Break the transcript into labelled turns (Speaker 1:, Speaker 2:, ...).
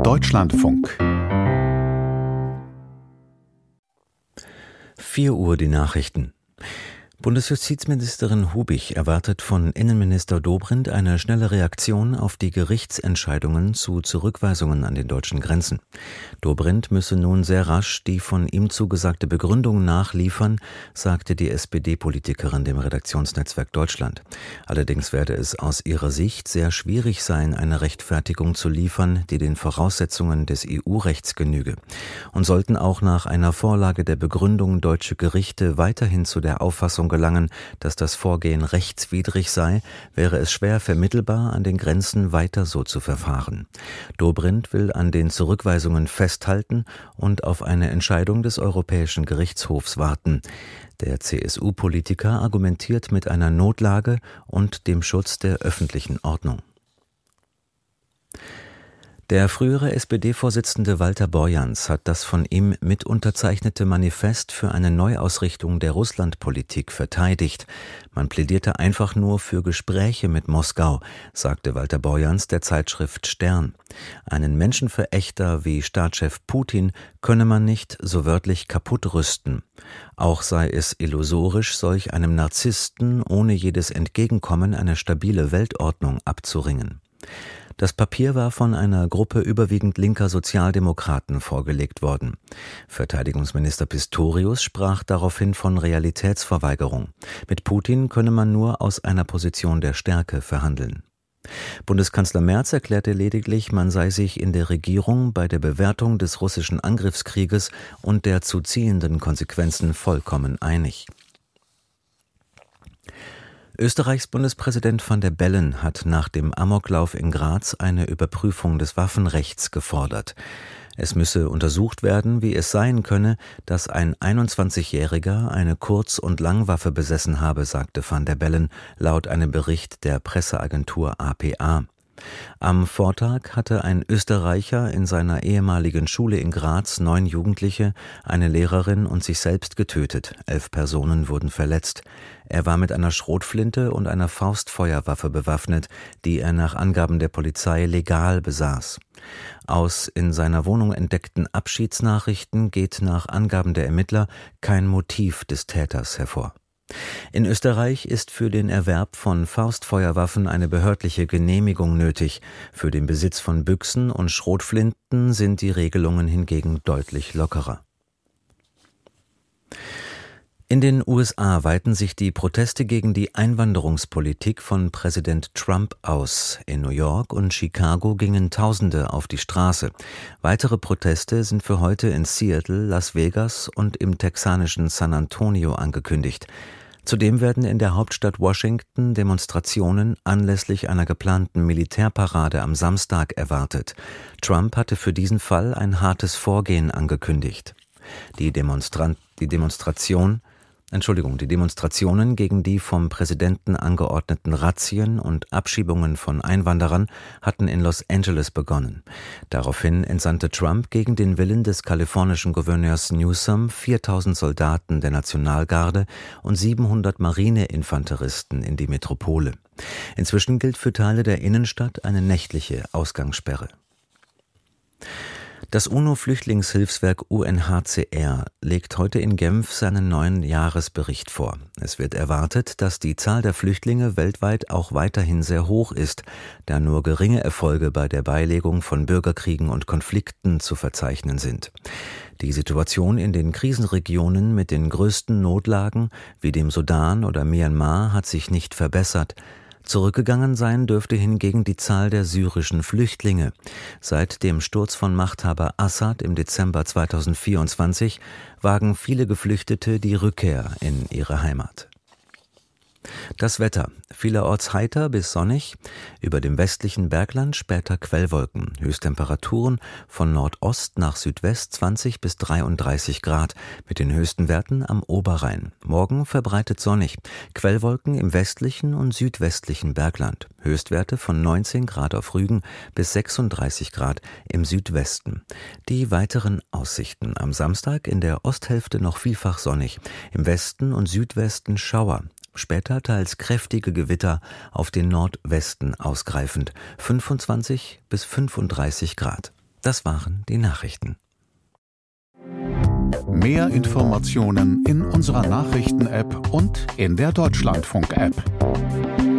Speaker 1: Deutschlandfunk.
Speaker 2: 4 Uhr die Nachrichten. Bundesjustizministerin Hubig erwartet von Innenminister Dobrindt eine schnelle Reaktion auf die Gerichtsentscheidungen zu Zurückweisungen an den deutschen Grenzen. Dobrindt müsse nun sehr rasch die von ihm zugesagte Begründung nachliefern, sagte die SPD-Politikerin dem Redaktionsnetzwerk Deutschland. Allerdings werde es aus ihrer Sicht sehr schwierig sein, eine Rechtfertigung zu liefern, die den Voraussetzungen des EU-Rechts genüge. Und sollten auch nach einer Vorlage der Begründung deutsche Gerichte weiterhin zu der Auffassung gelangen, dass das Vorgehen rechtswidrig sei, wäre es schwer vermittelbar, an den Grenzen weiter so zu verfahren. Dobrindt will an den Zurückweisungen festhalten und auf eine Entscheidung des Europäischen Gerichtshofs warten. Der CSU-Politiker argumentiert mit einer Notlage und dem Schutz der öffentlichen Ordnung. Der frühere SPD-Vorsitzende Walter Borjans hat das von ihm mitunterzeichnete Manifest für eine Neuausrichtung der Russlandpolitik verteidigt. Man plädierte einfach nur für Gespräche mit Moskau, sagte Walter Borjans der Zeitschrift Stern. Einen Menschenverächter wie Staatschef Putin könne man nicht so wörtlich kaputt rüsten. Auch sei es illusorisch, solch einem Narzissten ohne jedes Entgegenkommen eine stabile Weltordnung abzuringen. Das Papier war von einer Gruppe überwiegend linker Sozialdemokraten vorgelegt worden. Verteidigungsminister Pistorius sprach daraufhin von Realitätsverweigerung. Mit Putin könne man nur aus einer Position der Stärke verhandeln. Bundeskanzler Merz erklärte lediglich, man sei sich in der Regierung bei der Bewertung des russischen Angriffskrieges und der zu ziehenden Konsequenzen vollkommen einig. Österreichs Bundespräsident Van der Bellen hat nach dem Amoklauf in Graz eine Überprüfung des Waffenrechts gefordert. Es müsse untersucht werden, wie es sein könne, dass ein 21-Jähriger eine Kurz- und Langwaffe besessen habe, sagte Van der Bellen laut einem Bericht der Presseagentur APA. Am Vortag hatte ein Österreicher in seiner ehemaligen Schule in Graz 9 Jugendliche, eine Lehrerin und sich selbst getötet. 11 Personen wurden verletzt. Er war mit einer Schrotflinte und einer Faustfeuerwaffe bewaffnet, die er nach Angaben der Polizei legal besaß. Aus in seiner Wohnung entdeckten Abschiedsnachrichten geht nach Angaben der Ermittler kein Motiv des Täters hervor. In Österreich ist für den Erwerb von Faustfeuerwaffen eine behördliche Genehmigung nötig. Für den Besitz von Büchsen und Schrotflinten sind die Regelungen hingegen deutlich lockerer. In den USA weiten sich die Proteste gegen die Einwanderungspolitik von Präsident Trump aus. In New York und Chicago gingen Tausende auf die Straße. Weitere Proteste sind für heute in Seattle, Las Vegas und im texanischen San Antonio angekündigt. Zudem werden in der Hauptstadt Washington Demonstrationen anlässlich einer geplanten Militärparade am Samstag erwartet. Trump hatte für diesen Fall ein hartes Vorgehen angekündigt. Die Demonstrationen gegen die vom Präsidenten angeordneten Razzien und Abschiebungen von Einwanderern hatten in Los Angeles begonnen. Daraufhin entsandte Trump gegen den Willen des kalifornischen Gouverneurs Newsom 4.000 Soldaten der Nationalgarde und 700 Marineinfanteristen in die Metropole. Inzwischen gilt für Teile der Innenstadt eine nächtliche Ausgangssperre. Das UNO-Flüchtlingshilfswerk UNHCR legt heute in Genf seinen neuen Jahresbericht vor. Es wird erwartet, dass die Zahl der Flüchtlinge weltweit auch weiterhin sehr hoch ist, da nur geringe Erfolge bei der Beilegung von Bürgerkriegen und Konflikten zu verzeichnen sind. Die Situation in den Krisenregionen mit den größten Notlagen, wie dem Sudan oder Myanmar, hat sich nicht verbessert. Zurückgegangen sein dürfte hingegen die Zahl der syrischen Flüchtlinge. Seit dem Sturz von Machthaber Assad im Dezember 2024 wagen viele Geflüchtete die Rückkehr in ihre Heimat. Das Wetter. Vielerorts heiter bis sonnig, über dem westlichen Bergland später Quellwolken. Höchsttemperaturen von Nordost nach Südwest 20 bis 33 Grad, mit den höchsten Werten am Oberrhein. Morgen verbreitet sonnig, Quellwolken im westlichen und südwestlichen Bergland. Höchstwerte von 19 Grad auf Rügen bis 36 Grad im Südwesten. Die weiteren Aussichten: am Samstag in der Osthälfte noch vielfach sonnig, im Westen und Südwesten Schauer. Später teils kräftige Gewitter auf den Nordwesten ausgreifend, 25 bis 35 Grad. Das waren die Nachrichten.
Speaker 1: Mehr Informationen in unserer Nachrichten-App und in der Deutschlandfunk-App.